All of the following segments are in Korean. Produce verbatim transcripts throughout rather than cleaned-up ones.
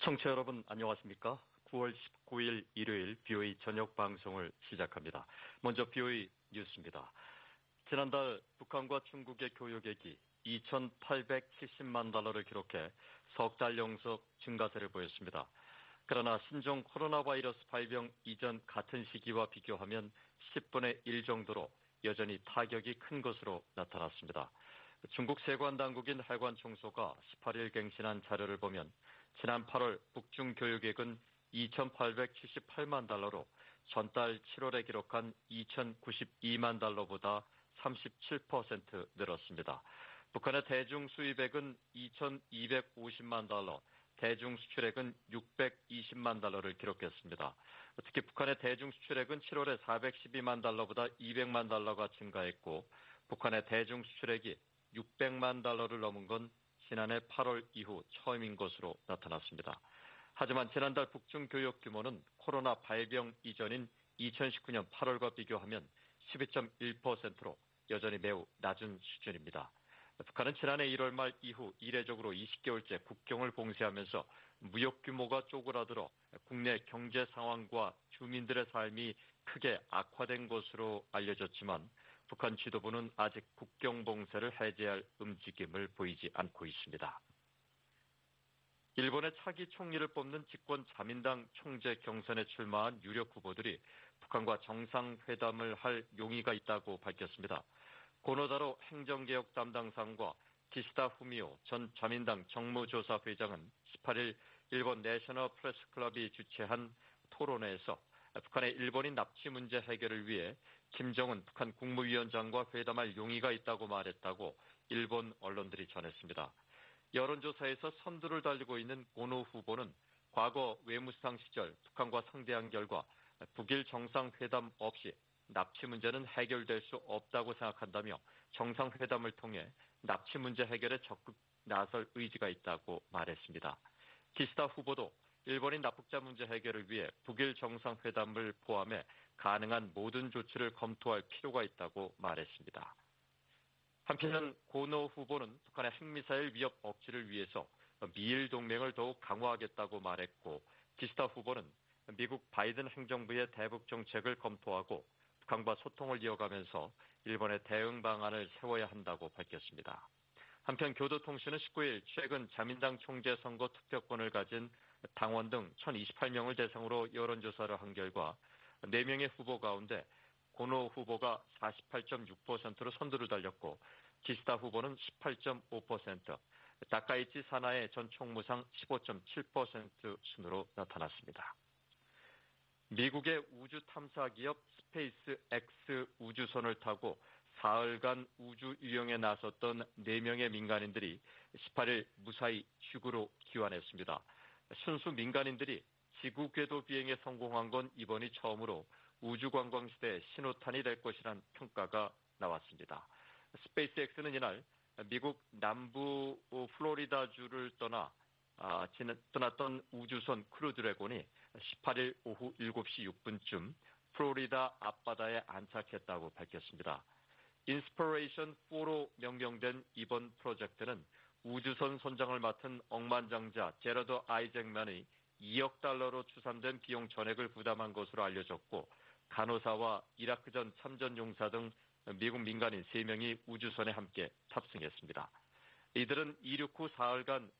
청취자 여러분 안녕하십니까? 구월 십구일 일요일 비오이 저녁 방송을 시작합니다. 먼저 비오이 뉴스입니다. 지난달 북한과 중국의 교역액이 이천팔백칠십만 달러를 기록해 석 달 연속 증가세를 보였습니다. 그러나 신종 코로나 바이러스 발병 이전 같은 시기와 비교하면 십분의 일 정도로 여전히 타격이 큰 것으로 나타났습니다. 중국 세관 당국인海관총소가 십팔일 갱신한 자료를 보면 지난 팔월 북중 교역액은 이천팔백칠십팔만 달러로 전달 칠월에 기록한 이천구십이만 달러보다 삼십칠 퍼센트 늘었습니다. 북한의 대중 수입액은 이천이백오십만 달러, 대중 수출액은 육백이십만 달러를 기록했습니다. 특히 북한의 대중 수출액은 칠월에 사백십이만 달러보다 이백만 달러가 증가했고 북한의 대중 수출액이 육백만 달러를 넘은 건 지난해 팔월 이후 처음인 것으로 나타났습니다. 하지만 지난달 북중 교역 규모는 코로나 발병 이전인 이천십구년 팔월과 비교하면 십이 점 일 퍼센트로 여전히 매우 낮은 수준입니다. 북한은 지난해 일월 말 이후 이례적으로 이십 개월째 국경을 봉쇄하면서 무역 규모가 쪼그라들어 국내 경제 상황과 주민들의 삶이 크게 악화된 것으로 알려졌지만 북한 지도부는 아직 국경 봉쇄를 해제할 움직임을 보이지 않고 있습니다. 일본의 차기 총리를 뽑는 집권 자민당 총재 경선에 출마한 유력 후보들이 북한과 정상회담을 할 용의가 있다고 밝혔습니다. 고노다로 행정개혁 담당상과 기시다 후미오 전 자민당 정무조사 회장은 십팔일 일본 내셔널 프레스클럽이 주최한 토론회에서 북한의 일본인 납치 문제 해결을 위해 김정은 북한 국무위원장과 회담할 용의가 있다고 말했다고 일본 언론들이 전했습니다. 여론조사에서 선두를 달리고 있는 고노 후보는 과거 외무상 시절 북한과 상대한 결과 북일 정상회담 없이 납치 문제는 해결될 수 없다고 생각한다며 정상회담을 통해 납치 문제 해결에 적극 나설 의지가 있다고 말했습니다. 기시다 후보도 일본인 납북자 문제 해결을 위해 북일 정상회담을 포함해 가능한 모든 조치를 검토할 필요가 있다고 말했습니다. 한편 고노 후보는 북한의 핵미사일 위협 억지를 위해서 미일 동맹을 더욱 강화하겠다고 말했고 기시다 후보는 미국 바이든 행정부의 대북 정책을 검토하고 북한과 소통을 이어가면서 일본의 대응 방안을 세워야 한다고 밝혔습니다. 한편 교도통신은 십구일 최근 자민당 총재 선거 투표권을 가진 당원 등 천이십팔명을 대상으로 여론조사를 한 결과 네 명의 후보 가운데 고노 후보가 사십팔 점 육 퍼센트로 선두를 달렸고 기시다 후보는 십팔 점 오 퍼센트, 다카이치 사나의 전 총무상 십오 점 칠 퍼센트 순으로 나타났습니다. 미국의 우주 탐사 기업 스페이스 X 우주선을 타고 사흘간 우주 유영에 나섰던 네 명의 민간인들이 십팔일 무사히 지구로 귀환했습니다. 순수 민간인들이 지구 궤도 비행에 성공한 건 이번이 처음으로 우주관광 시대의 신호탄이 될 것이란 평가가 나왔습니다. 스페이스 X는 이날 미국 남부 플로리다주를 떠나 아, 떠났던 우주선 크루드래곤이 십팔일 오후 일곱시 육분쯤 플로리다 앞바다에 안착했다고 밝혔습니다. 인스퍼레이션 사로 명명된 이번 프로젝트는 우주선 선장을 맡은 억만장자 제러드 아이잭만이 이억 달러로 추산된 비용 전액을 부담한 것으로 알려졌고 간호사와 이라크전 참전용사 등 미국 민간인 세 명이 우주선에 함께 탑승했습니다. 이들은 이륙 후 사흘간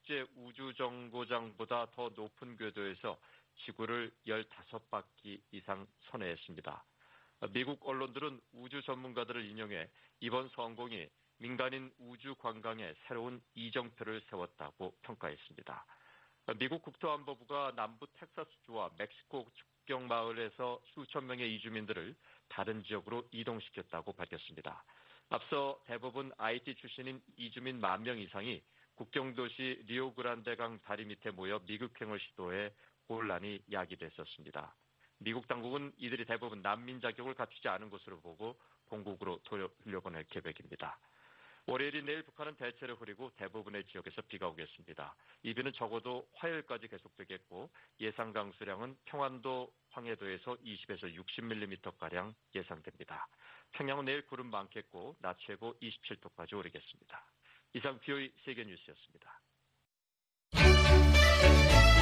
국제우주정거장보다 더 높은 궤도에서 지구를 열다섯 바퀴 이상 선회했습니다. 미국 언론들은 우주 전문가들을 인용해 이번 성공이 민간인 우주 관광에 새로운 이정표를 세웠다고 평가했습니다. 미국 국토안보부가 남부 텍사스주와 멕시코 국경 마을에서 수천 명의 이주민들을 다른 지역으로 이동시켰다고 밝혔습니다. 앞서 대부분 아이티 출신인 이주민 만 명 이상이 국경도시 리오그란데강 다리 밑에 모여 미국행을 시도해 혼란이 야기됐었습니다. 미국 당국은 이들이 대부분 난민 자격을 갖추지 않은 것으로 보고 본국으로 돌려보낼 계획입니다. 월요일인 내일 북한은 대체로 흐리고 대부분의 지역에서 비가 오겠습니다. 이 비는 적어도 화요일까지 계속되겠고 예상 강수량은 평안도, 황해도에서 이십에서 육십 밀리미터가량 예상됩니다. 평양은 내일 구름 많겠고 낮 최고 이십칠도까지 오르겠습니다. 이상 비오이 세계뉴스였습니다.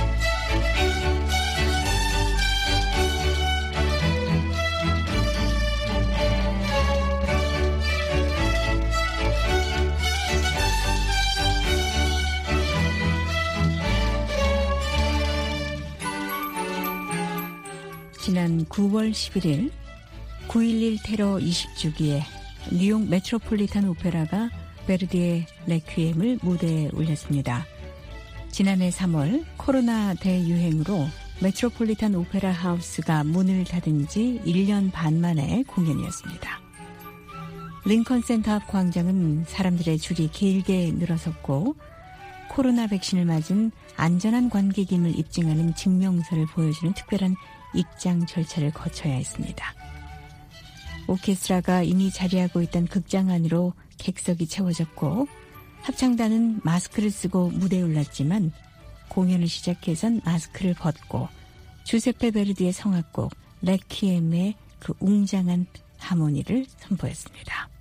지난 구월 십일일 구일일 테러 이십 주기에 뉴욕 메트로폴리탄 오페라가 베르디의 레퀴엠을 무대에 올렸습니다. 지난해 삼월 코로나 대유행으로 메트로폴리탄 오페라 하우스가 문을 닫은 지 일 년 반 만의 공연이었습니다. 링컨 센터 앞 광장은 사람들의 줄이 길게 늘어섰고 코로나 백신을 맞은 안전한 관객임을 입증하는 증명서를 보여주는 특별한 입장 절차를 거쳐야 했습니다. 오케스트라가 이미 자리하고 있던 극장 안으로 객석이 채워졌고 합창단은 마스크를 쓰고 무대에 올랐지만 공연을 시작해선 마스크를 벗고 주세페 베르디의 성악곡 레퀴엠의 그 웅장한 하모니를 선보였습니다.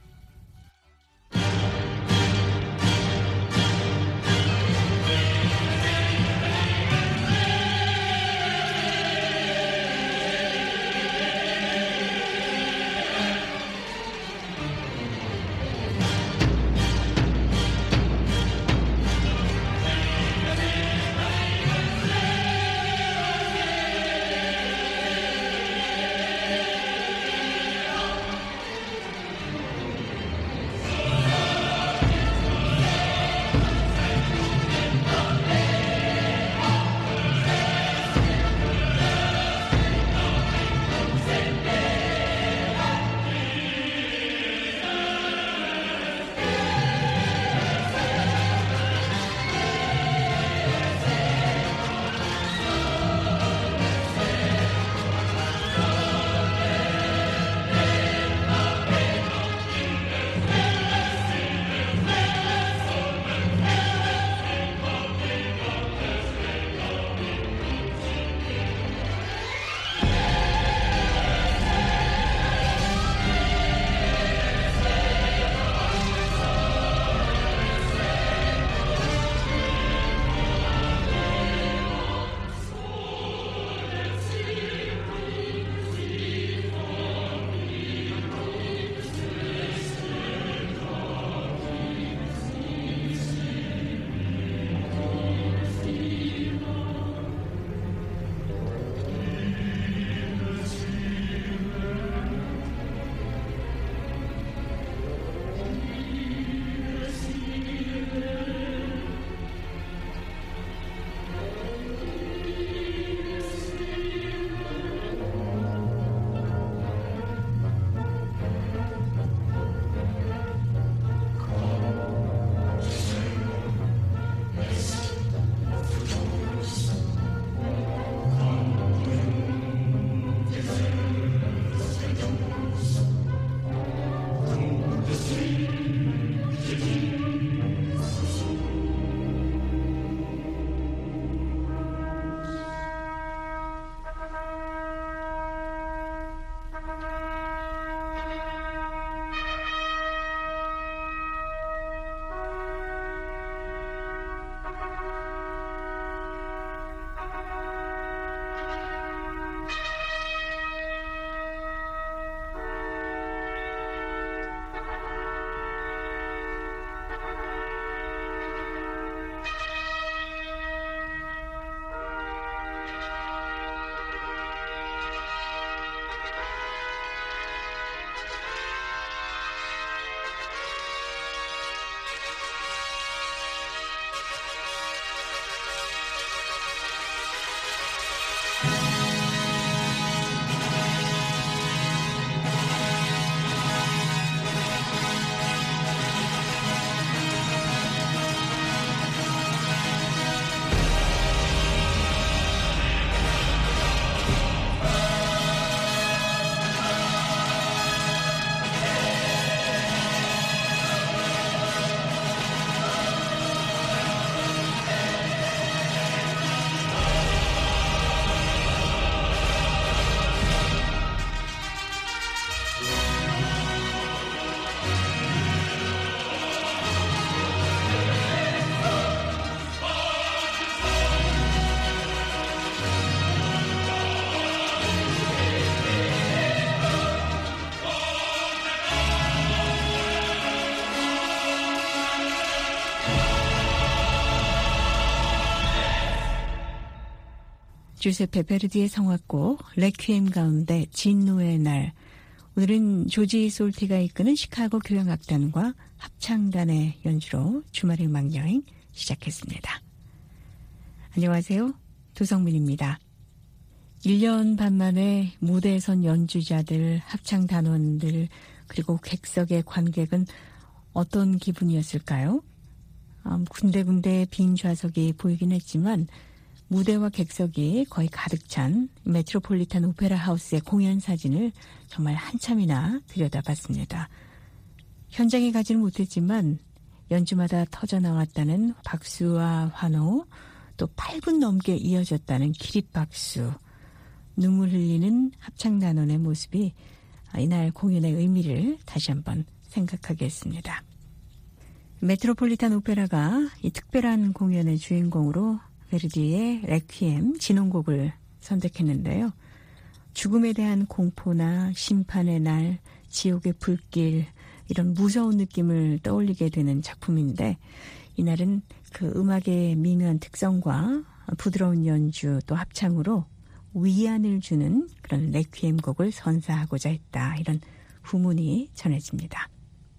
주세페 베르디의 성악곡 레퀴엠 가운데 진노의 날. 오늘은 조지 솔티가 이끄는 시카고 교향악단과 합창단의 연주로 주말의 음악여행 시작했습니다. 안녕하세요. 도성민입니다. 일 년 반 만에 무대에 선 연주자들, 합창단원들, 그리고 객석의 관객은 어떤 기분이었을까요? 음, 군데군데 빈 좌석이 보이긴 했지만 무대와 객석이 거의 가득 찬 메트로폴리탄 오페라 하우스의 공연 사진을 정말 한참이나 들여다봤습니다. 현장에 가지는 못했지만 연주마다 터져나왔다는 박수와 환호, 또 팔 분 넘게 이어졌다는 기립박수, 눈물 흘리는 합창단원의 모습이 이날 공연의 의미를 다시 한번 생각하게 했습니다. 메트로폴리탄 오페라가 이 특별한 공연의 주인공으로 베르디의 레퀴엠 진홍곡을 선택했는데요. 죽음에 대한 공포나 심판의 날, 지옥의 불길, 이런 무서운 느낌을 떠올리게 되는 작품인데 이날은 그 음악의 미묘한 특성과 부드러운 연주 또 합창으로 위안을 주는 그런 레퀴엠 곡을 선사하고자 했다. 이런 후문이 전해집니다.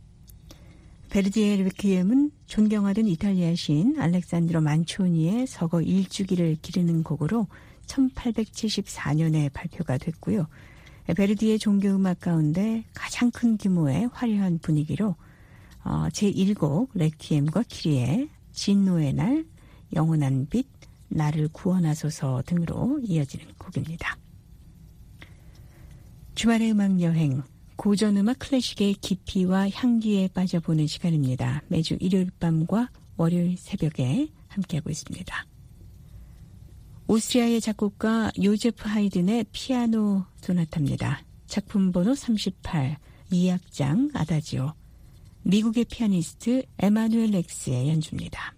베르디의 레퀴엠은 존경하던 이탈리아 시인 알렉산드로 만초니의 서거 일주기를 기리는 곡으로 천팔백칠십사 년에 발표가 됐고요. 베르디의 종교음악 가운데 가장 큰 규모의 화려한 분위기로 제일 곡 레퀴엠과 키리에 진노의 날, 영원한 빛, 나를 구원하소서 등으로 이어지는 곡입니다. 주말의 음악여행, 고전음악 클래식의 깊이와 향기에 빠져보는 시간입니다. 매주 일요일 밤과 월요일 새벽에 함께하고 있습니다. 오스트리아의 작곡가 요제프 하이든의 피아노 소나타입니다. 작품 번호 삼십팔, 이 악장 아다지오. 미국의 피아니스트 에마누엘 렉스의 연주입니다.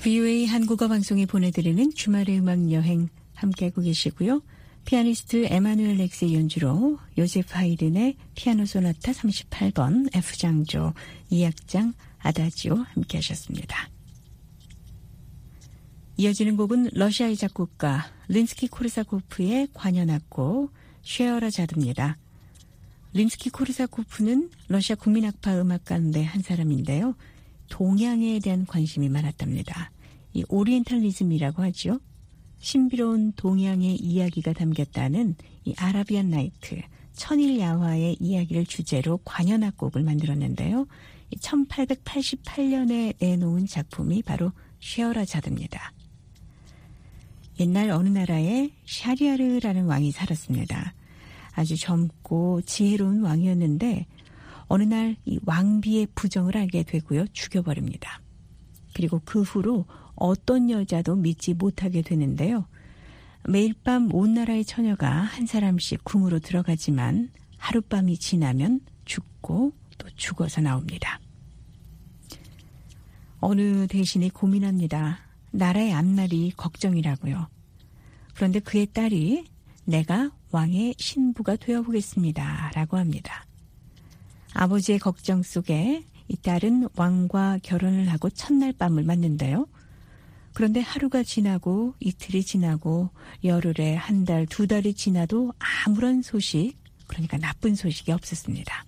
브이오에이 한국어 방송이 보내드리는 주말의 음악 여행 함께하고 계시고요. 피아니스트 에마누엘 렉스의 연주로 요제프 하이든의 피아노 소나타 삼십팔 번 F장조 이 악장 아다지오 함께하셨습니다. 이어지는 곡은 러시아의 작곡가 림스키 코르사코프의 관현악곡 쉐어라자드입니다. 림스키 코르사코프는 러시아 국민악파 음악 가운데 한 사람인데요. 동양에 대한 관심이 많았답니다. 이 오리엔탈리즘이라고 하죠. 신비로운 동양의 이야기가 담겼다는 이 아라비안 나이트, 천일 야화의 이야기를 주제로 관현악곡을 만들었는데요. 천팔백팔십팔 년에 내놓은 작품이 바로 쉐어라자드입니다. 옛날 어느 나라에 샤리아르라는 왕이 살았습니다. 아주 젊고 지혜로운 왕이었는데 어느 날 이 왕비의 부정을 알게 되고요. 죽여버립니다. 그리고 그 후로 어떤 여자도 믿지 못하게 되는데요. 매일 밤 온 나라의 처녀가 한 사람씩 궁으로 들어가지만 하룻밤이 지나면 죽고 또 죽어서 나옵니다. 어느 대신에 고민합니다. 나라의 앞날이 걱정이라고요. 그런데 그의 딸이 내가 왕의 신부가 되어보겠습니다. 라고 합니다. 아버지의 걱정 속에 이 딸은 왕과 결혼을 하고 첫날 밤을 맞는데요. 그런데 하루가 지나고 이틀이 지나고 열흘에 한 달, 두 달이 지나도 아무런 소식, 그러니까 나쁜 소식이 없었습니다.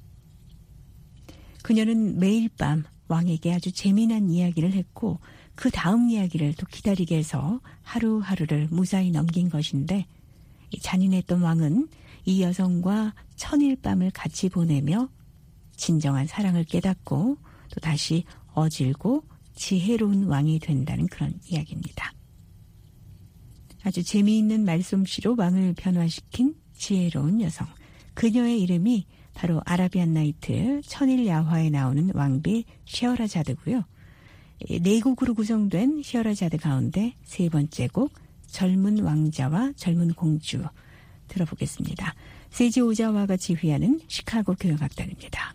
그녀는 매일 밤 왕에게 아주 재미난 이야기를 했고 그 다음 이야기를 또 기다리게 해서 하루하루를 무사히 넘긴 것인데 잔인했던 왕은 이 여성과 천일 밤을 같이 보내며 진정한 사랑을 깨닫고 또 다시 어질고 지혜로운 왕이 된다는 그런 이야기입니다. 아주 재미있는 말솜씨로 왕을 변화시킨 지혜로운 여성. 그녀의 이름이 바로 아라비안 나이트 천일 야화에 나오는 왕비 쉐어라자드고요. 네 곡으로 구성된 쉐어라자드 가운데 세 번째 곡 젊은 왕자와 젊은 공주 들어보겠습니다. 세지 오자와가 지휘하는 시카고 교향악단입니다.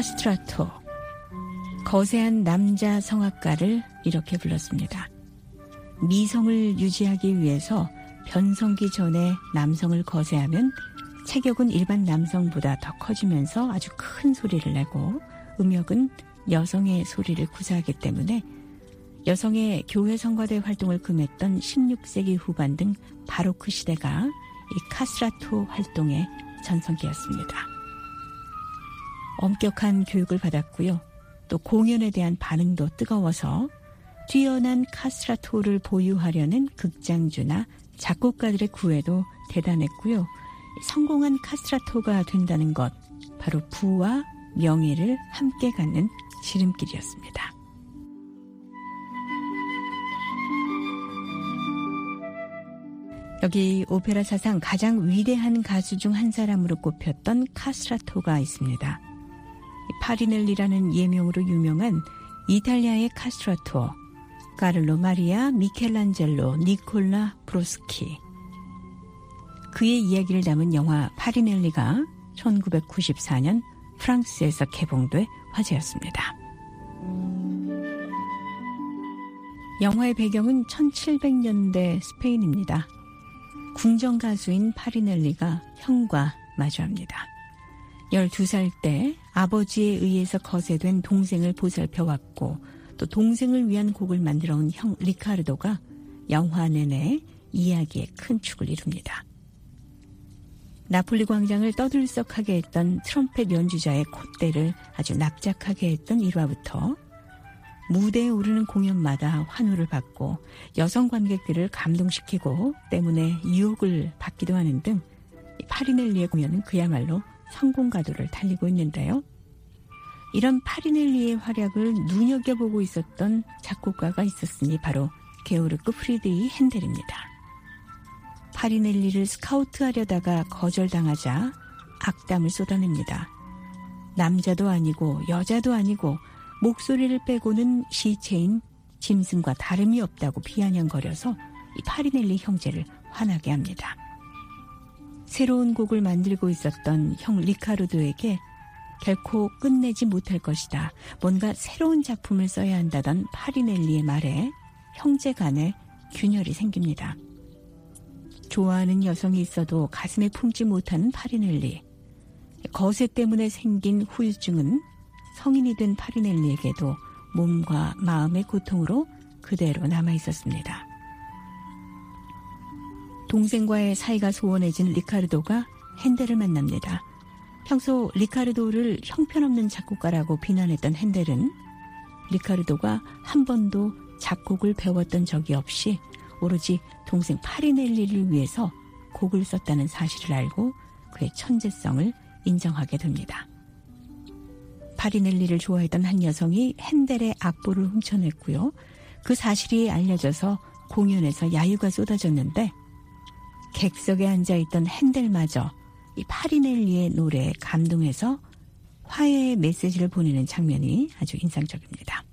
카스트라토, 거세한 남자 성악가를 이렇게 불렀습니다. 미성을 유지하기 위해서 변성기 전에 남성을 거세하면 체격은 일반 남성보다 더 커지면서 아주 큰 소리를 내고 음역은 여성의 소리를 구사하기 때문에 여성의 교회 성가대 활동을 금했던 십육 세기 후반 등 바로크 시대가 이 카스트라토 활동의 전성기였습니다. 엄격한 교육을 받았고요. 또 공연에 대한 반응도 뜨거워서 뛰어난 카스트라토를 보유하려는 극장주나 작곡가들의 구애도 대단했고요. 성공한 카스트라토가 된다는 것, 바로 부와 명예를 함께 갖는 지름길이었습니다. 여기 오페라 사상 가장 위대한 가수 중 한 사람으로 꼽혔던 카스트라토가 있습니다. 파리넬리라는 예명으로 유명한 이탈리아의 카스트라토, 카를로 마리아 미켈란젤로 니콜라 브로스키. 그의 이야기를 담은 영화 파리넬리가 천구백구십사 년 프랑스에서 개봉돼 화제였습니다. 영화의 배경은 천칠백 년대 스페인입니다. 궁정 가수인 파리넬리가 형과 마주합니다. 열두 살 때 아버지에 의해서 거세된 동생을 보살펴왔고 또 동생을 위한 곡을 만들어온 형 리카르도가 영화 내내 이야기의 큰 축을 이룹니다. 나폴리 광장을 떠들썩하게 했던 트럼펫 연주자의 콧대를 아주 납작하게 했던 일화부터 무대에 오르는 공연마다 환호를 받고 여성 관객들을 감동시키고 때문에 유혹을 받기도 하는 등 파리넬리의 공연은 그야말로 성공가도를 달리고 있는데요. 이런 파리넬리의 활약을 눈여겨보고 있었던 작곡가가 있었으니 바로 게오르크 프리드리히 핸델입니다. 파리넬리를 스카우트하려다가 거절당하자 악담을 쏟아냅니다. 남자도 아니고 여자도 아니고 목소리를 빼고는 시체인 짐승과 다름이 없다고 비아냥거려서 이 파리넬리 형제를 화나게 합니다. 새로운 곡을 만들고 있었던 형 리카르도에게 결코 끝내지 못할 것이다. 뭔가 새로운 작품을 써야 한다던 파리넬리의 말에 형제 간에 균열이 생깁니다. 좋아하는 여성이 있어도 가슴에 품지 못하는 파리넬리. 거세 때문에 생긴 후유증은 성인이 된 파리넬리에게도 몸과 마음의 고통으로 그대로 남아있었습니다. 동생과의 사이가 소원해진 리카르도가 핸델을 만납니다. 평소 리카르도를 형편없는 작곡가라고 비난했던 핸델은 리카르도가 한 번도 작곡을 배웠던 적이 없이 오로지 동생 파리넬리를 위해서 곡을 썼다는 사실을 알고 그의 천재성을 인정하게 됩니다. 파리넬리를 좋아했던 한 여성이 핸델의 악보를 훔쳐냈고요. 그 사실이 알려져서 공연에서 야유가 쏟아졌는데 객석에 앉아있던 핸델마저 이 파리넬리의 노래에 감동해서 화해의 메시지를 보내는 장면이 아주 인상적입니다.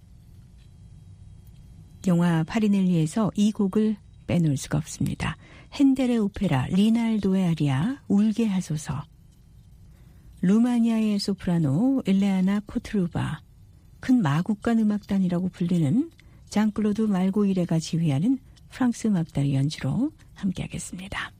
영화 파리넬리에서 이 곡을 빼놓을 수가 없습니다. 핸델의 오페라 리날도의 아리아 울게 하소서. 루마니아의 소프라노 일레아나 코트루바, 큰 마국간 음악단이라고 불리는 장클로드 말고이레가 지휘하는 프랑스 음악단의 연주로 함께하겠습니다.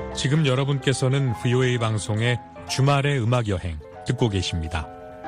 지금 여러분께서는 브이오에이 방송의 주말의 음악여행 듣고 계십니다.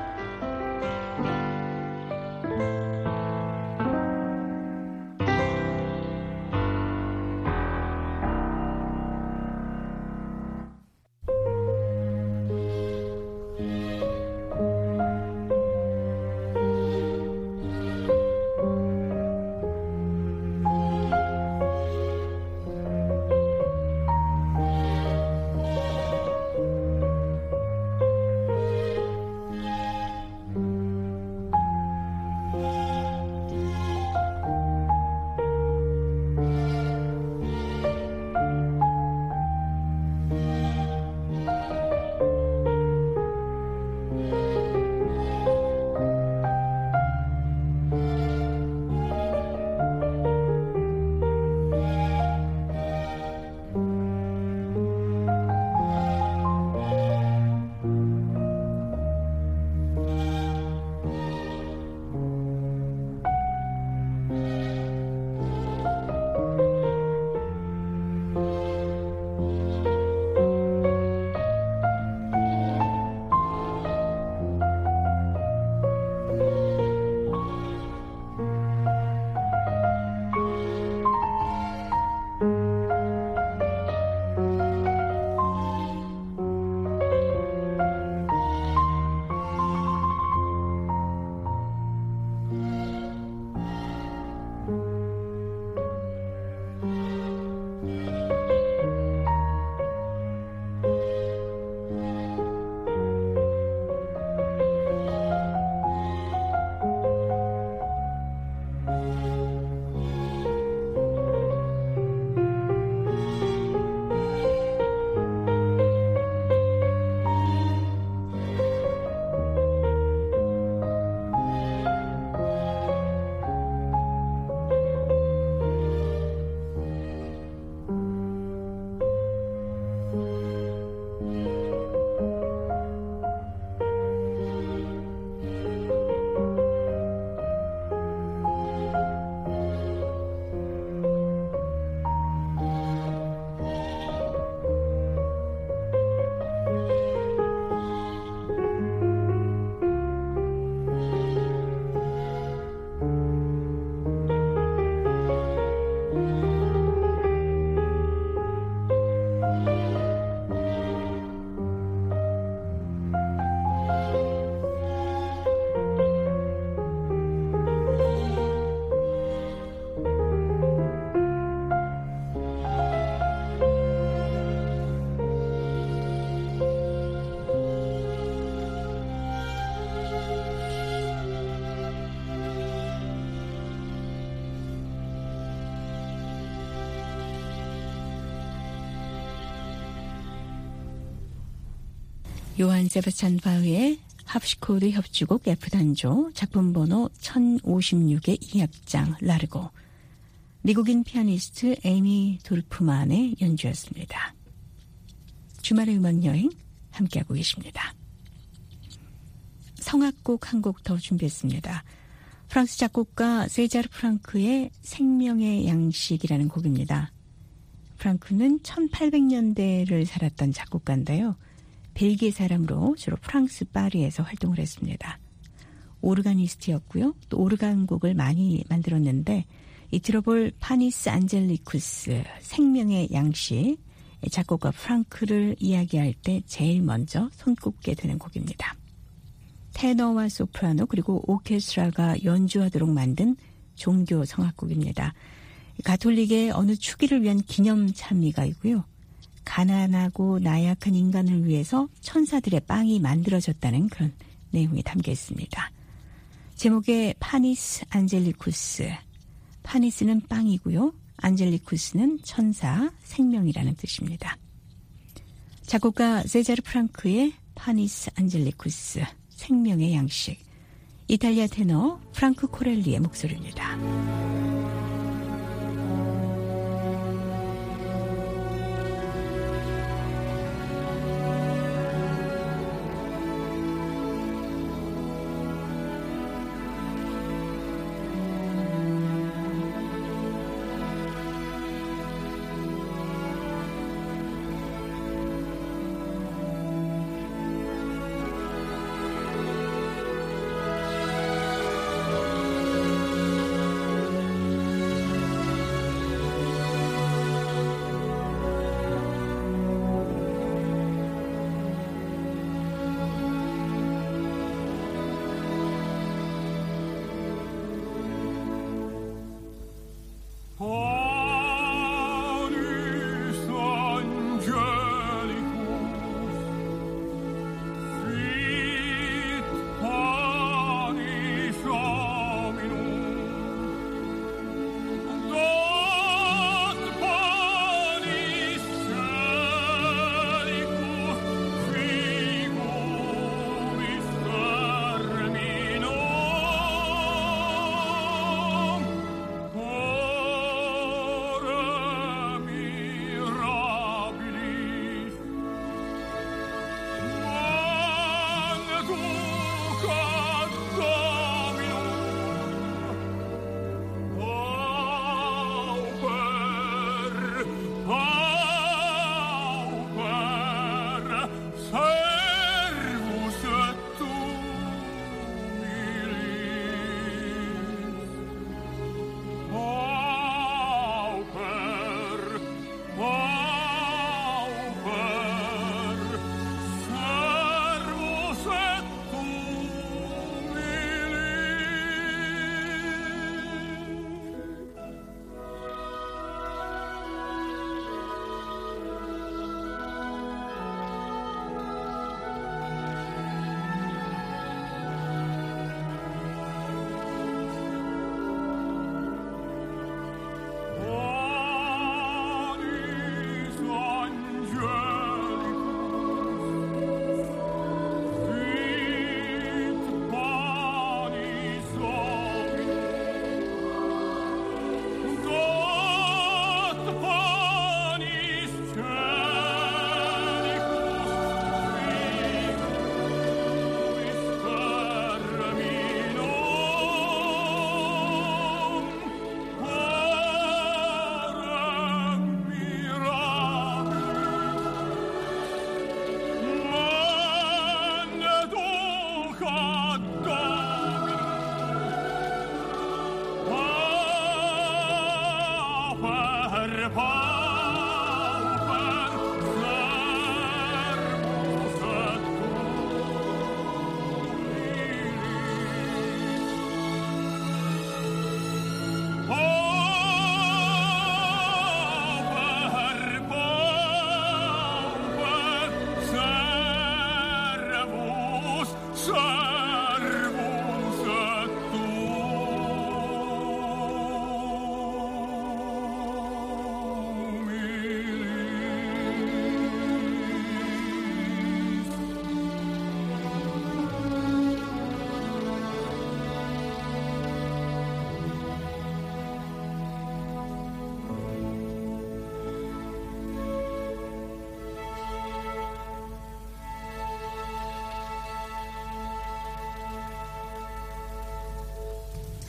요한 세바스찬 바흐의 합시코드 협주곡 F단조 작품 번호 천오십육의 이 악장 라르고, 미국인 피아니스트 에이미 도르프만의 연주였습니다. 주말의 음악여행 함께하고 계십니다. 성악곡 한 곡 더 준비했습니다. 프랑스 작곡가 세자르 프랑크의 생명의 양식이라는 곡입니다. 프랑크는 천팔백 년대를 살았던 작곡가인데요. 벨기에 사람으로 주로 프랑스 파리에서 활동을 했습니다. 오르가니스트였고요. 또 오르간 곡을 많이 만들었는데, 이 들어볼 파니스 안젤리쿠스 생명의 양식, 작곡가 프랑크를 이야기할 때 제일 먼저 손꼽게 되는 곡입니다. 테너와 소프라노 그리고 오케스트라가 연주하도록 만든 종교 성악곡입니다. 가톨릭의 어느 축일을 위한 기념 찬미가이고요. 가난하고 나약한 인간을 위해서 천사들의 빵이 만들어졌다는 그런 내용이 담겨 있습니다. 제목의 파니스 안젤리쿠스, 파니스는 빵이고요. 안젤리쿠스는 천사, 생명이라는 뜻입니다. 작곡가 세자르 프랑크의 파니스 안젤리쿠스, 생명의 양식, 이탈리아 테너 프랑크 코렐리의 목소리입니다.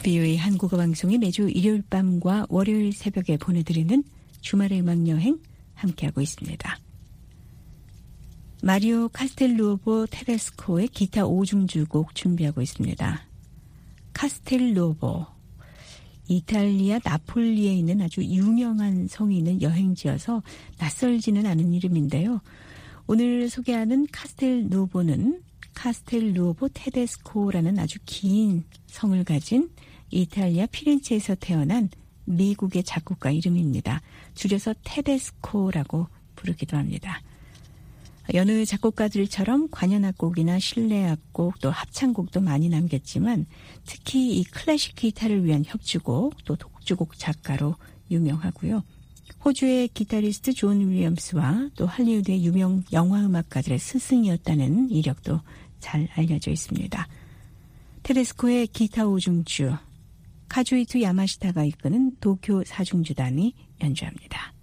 브이오에이 한국어 방송이 매주 일요일 밤과 월요일 새벽에 보내드리는 주말의 음악여행 함께하고 있습니다. 마리오 카스텔누오보 테데스코의 기타 오중주곡 준비하고 있습니다. 카스텔누오보, 이탈리아 나폴리에 있는 아주 유명한 성이 있는 여행지여서 낯설지는 않은 이름인데요. 오늘 소개하는 카스텔누오보는 카스텔누오보 테데스코라는 아주 긴 성을 가진 이탈리아 피렌체에서 태어난 미국의 작곡가 이름입니다. 줄여서 테데스코라고 부르기도 합니다. 여느 작곡가들처럼 관현악곡이나 실내악곡 또 합창곡도 많이 남겼지만 특히 이 클래식 기타를 위한 협주곡 또 독주곡 작가로 유명하고요. 호주의 기타리스트 존 윌리엄스와 또 할리우드의 유명 영화음악가들의 스승이었다는 이력도 잘 알려져 있습니다. 테데스코의 기타 오중주, 카주이투 야마시타가 이끄는 도쿄 사중주단이 연주합니다.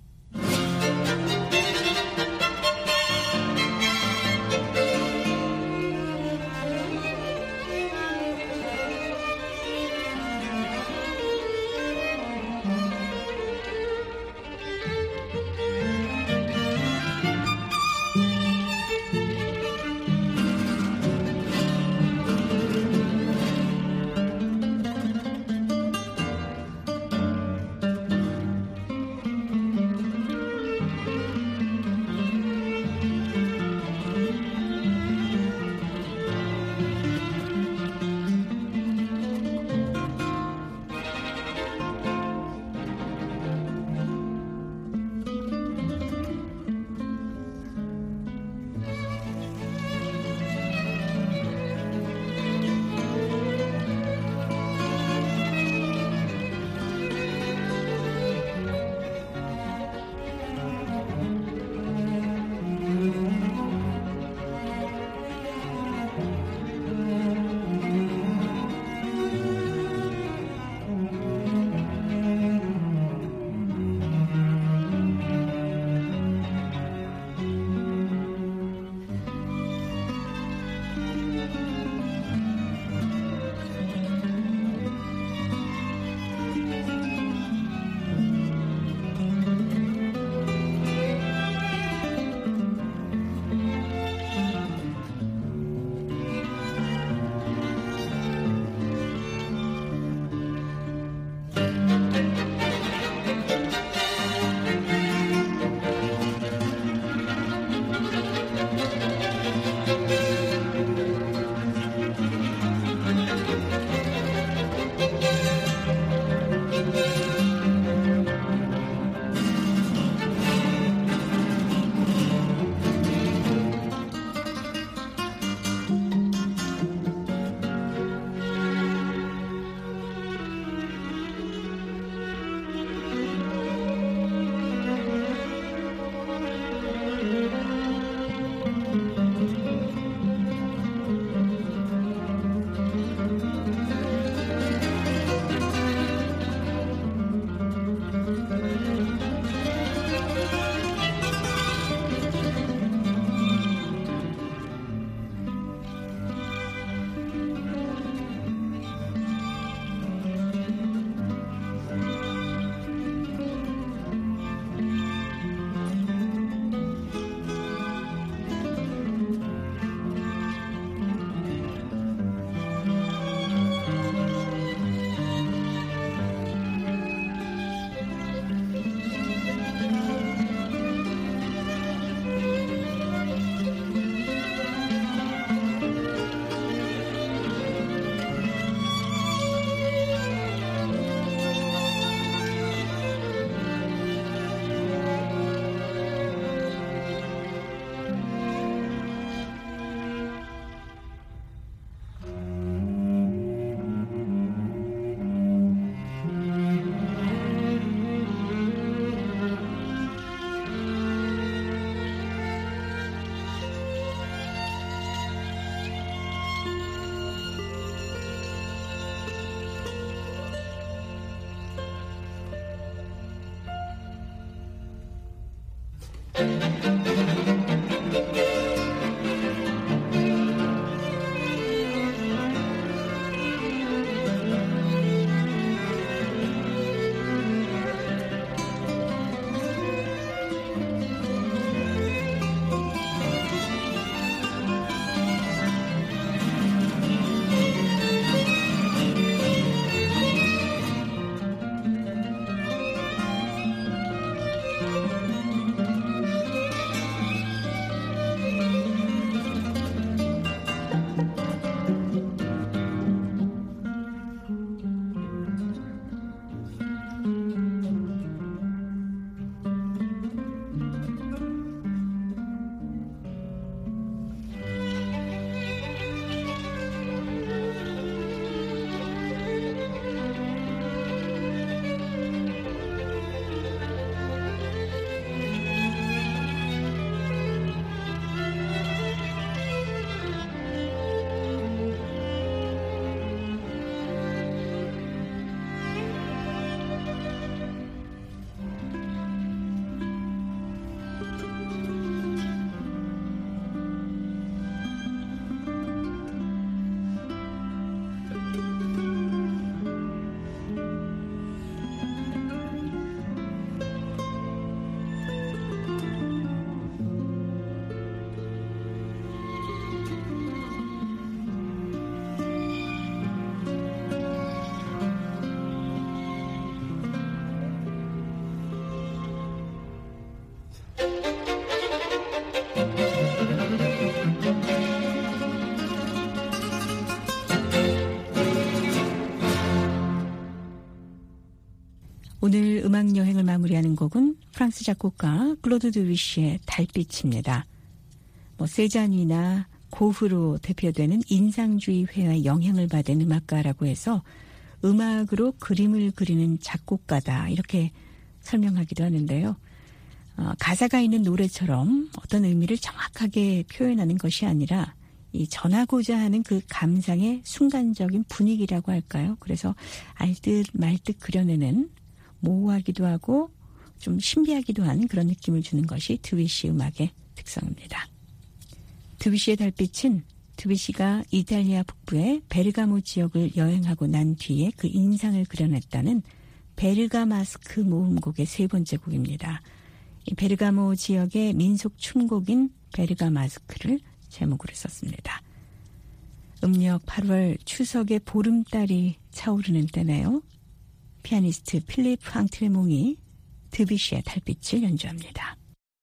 오늘 음악 여행을 마무리하는 곡은 프랑스 작곡가 클로드 드뷔시의 달빛입니다. 뭐 세잔이나 고흐로 대표되는 인상주의 회화의 영향을 받은 음악가라고 해서 음악으로 그림을 그리는 작곡가다 이렇게 설명하기도 하는데요. 어, 가사가 있는 노래처럼 어떤 의미를 정확하게 표현하는 것이 아니라 이 전하고자 하는 그 감상의 순간적인 분위기라고 할까요? 그래서 알듯 말듯 그려내는 모호하기도 하고 좀 신비하기도 한 그런 느낌을 주는 것이 드뷔시 음악의 특성입니다. 드뷔시의 달빛은 드뷔시가 이탈리아 북부의 베르가모 지역을 여행하고 난 뒤에 그 인상을 그려냈다는 베르가마스크 모음곡의 세 번째 곡입니다. 이 베르가모 지역의 민속 춤곡인 베르가마스크를 제목으로 썼습니다. 음력 팔월 추석의 보름달이 차오르는 때네요. 피아니스트 필립 앙트레몽이 드뷔시의 달빛을 연주합니다.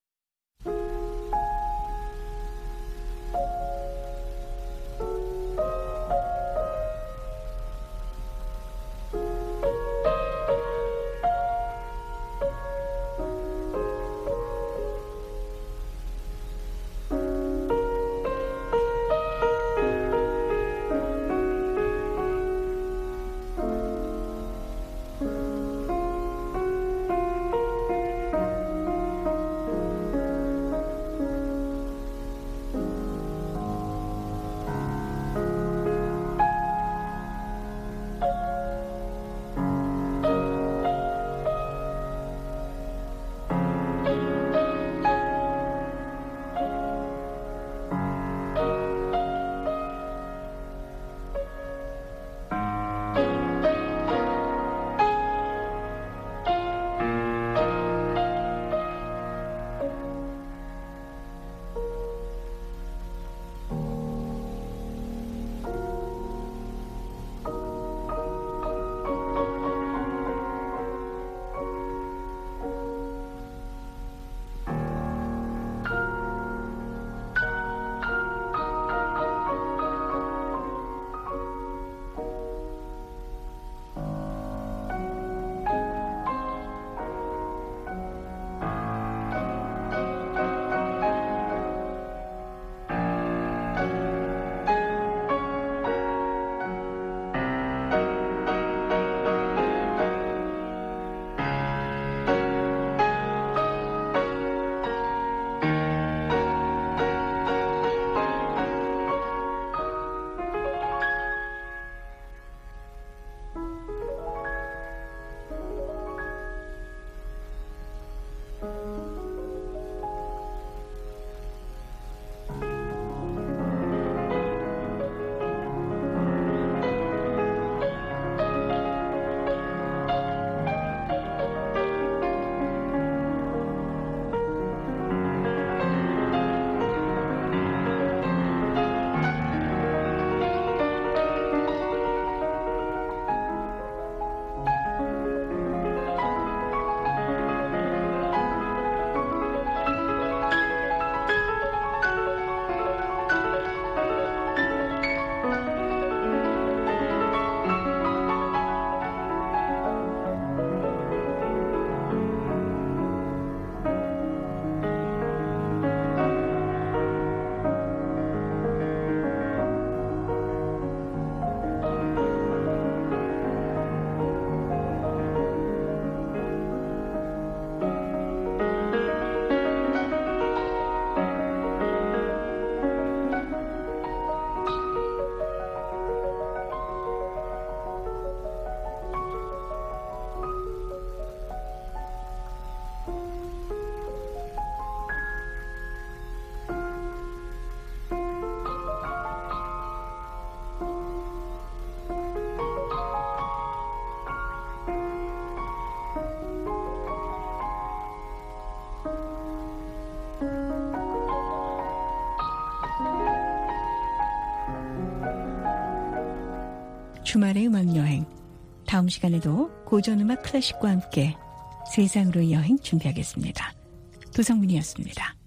주말의 음악여행. 다음 시간에도 고전음악 클래식과 함께 세상으로의 여행 준비하겠습니다. 도성민이었습니다.